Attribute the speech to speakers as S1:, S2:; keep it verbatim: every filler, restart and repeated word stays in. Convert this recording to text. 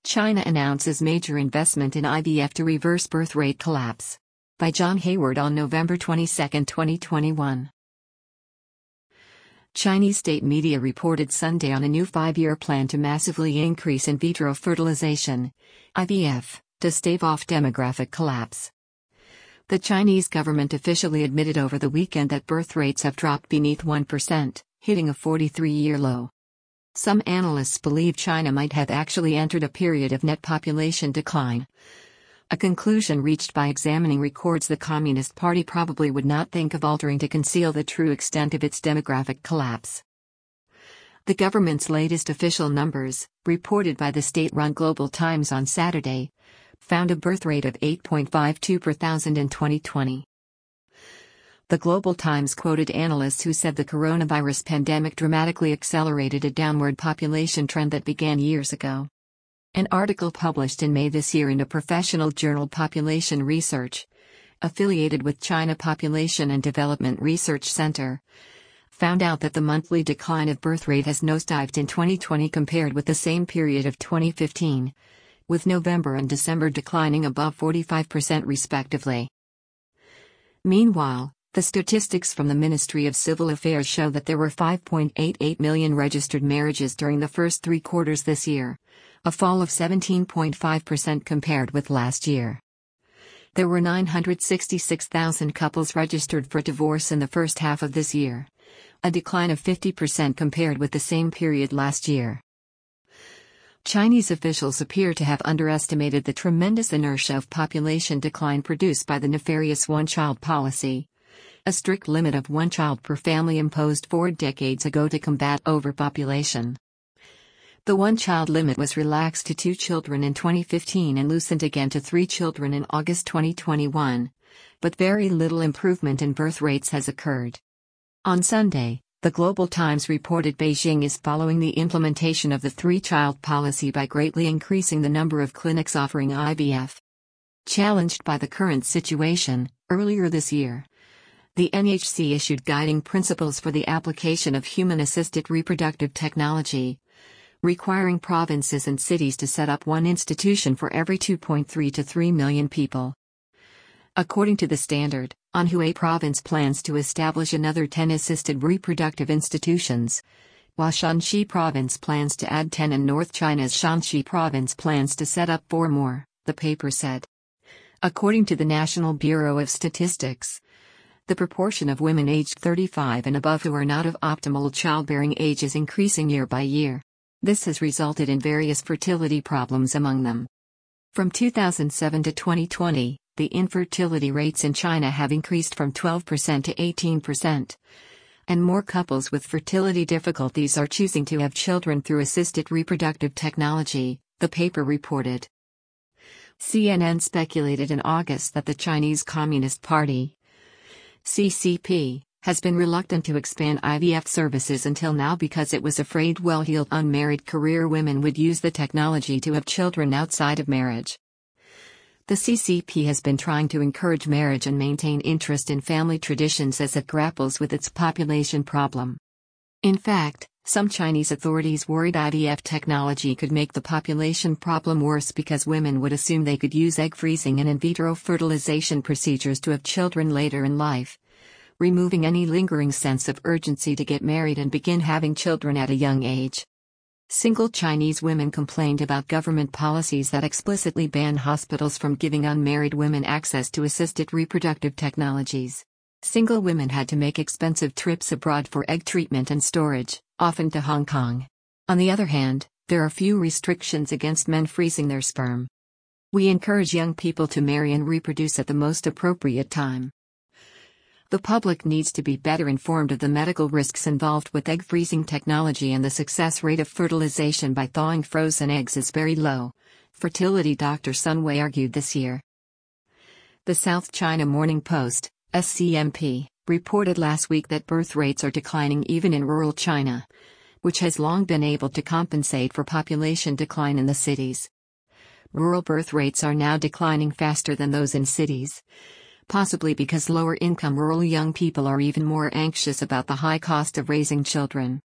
S1: China announces major investment in I V F to reverse birth rate collapse. By John Hayward on November twenty-second, twenty twenty-one. Chinese state media reported Sunday on a new five-year plan to massively increase in vitro fertilization, I V F, to stave off demographic collapse. The Chinese government officially admitted over the weekend that birth rates have dropped beneath one percent, hitting a forty-three-year low. Some analysts believe China might have actually entered a period of net population decline. A conclusion reached by examining records the Communist Party probably would not think of altering to conceal the true extent of its demographic collapse. The government's latest official numbers, reported by the state-run Global Times on Saturday, found a birth rate of eight point five two per thousand in twenty twenty. The Global Times quoted analysts who said the coronavirus pandemic dramatically accelerated a downward population trend that began years ago. An article published in May this year in a professional journal Population Research, affiliated with China Population and Development Research Center, found out that the monthly decline of birth rate has nosedived in twenty twenty compared with the same period of twenty fifteen, with November and December declining above forty-five percent respectively. Meanwhile, the statistics from the Ministry of Civil Affairs show that there were five point eight eight million registered marriages during the first three quarters this year, a fall of seventeen point five percent compared with last year. There were nine hundred sixty-six thousand couples registered for divorce in the first half of this year, a decline of fifty percent compared with the same period last year. Chinese officials appear to have underestimated the tremendous inertia of population decline produced by the nefarious one-child policy, a strict limit of one child per family imposed four decades ago to combat overpopulation. The one-child limit was relaxed to two children in twenty fifteen and loosened again to three children in August twenty twenty-one, but very little improvement in birth rates has occurred. On Sunday, the Global Times reported Beijing is following the implementation of the three-child policy by greatly increasing the number of clinics offering I V F. Challenged by the current situation, earlier this year, the N H C issued guiding principles for the application of human-assisted reproductive technology, requiring provinces and cities to set up one institution for every two point three to three million people. According to the standard, Anhui Province plans to establish another ten assisted reproductive institutions, while Shanxi Province plans to add ten and North China's Shanxi Province plans to set up four more, the paper said. According to the National Bureau of Statistics, the proportion of women aged thirty-five and above who are not of optimal childbearing age is increasing year by year. This has resulted in various fertility problems among them. From two thousand seven to twenty twenty, the infertility rates in China have increased from twelve percent to eighteen percent, and more couples with fertility difficulties are choosing to have children through assisted reproductive technology, the paper reported. C N N speculated in August that the Chinese Communist Party, C C P, has been reluctant to expand I V F services until now because it was afraid well-heeled unmarried career women would use the technology to have children outside of marriage. The C C P has been trying to encourage marriage and maintain interest in family traditions as it grapples with its population problem. In fact, some Chinese authorities worried I V F technology could make the population problem worse because women would assume they could use egg freezing and in vitro fertilization procedures to have children later in life, removing any lingering sense of urgency to get married and begin having children at a young age. Single Chinese women complained about government policies that explicitly ban hospitals from giving unmarried women access to assisted reproductive technologies. Single women had to make expensive trips abroad for egg treatment and storage, often to Hong Kong. On the other hand, there are few restrictions against men freezing their sperm. We encourage young people to marry and reproduce at the most appropriate time. The public needs to be better informed of the medical risks involved with egg freezing technology, and the success rate of fertilization by thawing frozen eggs is very low, fertility doctor Sun Wei argued this year. The South China Morning Post, S C M P, reported last week that birth rates are declining even in rural China, which has long been able to compensate for population decline in the cities. Rural birth rates are now declining faster than those in cities, possibly because lower-income rural young people are even more anxious about the high cost of raising children.